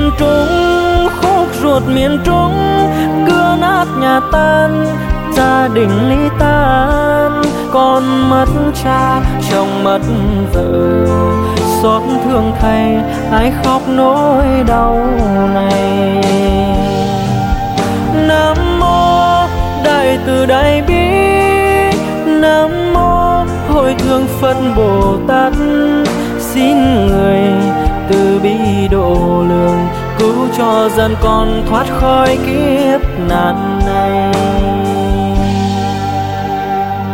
miền Trung, khúc ruột miền Trung, cưa nát nhà tan, gia đình ly tan. Con mất cha, chồng mất vợ, xót thương thầy, ai khóc nỗi đau này. Nam mô Đại Từ Đại Bi, Nam mô Hội Thượng Phật Bồ Tát, xin người từ bi độ lượng, cứu cho dân con thoát khỏi kiếp nạn này.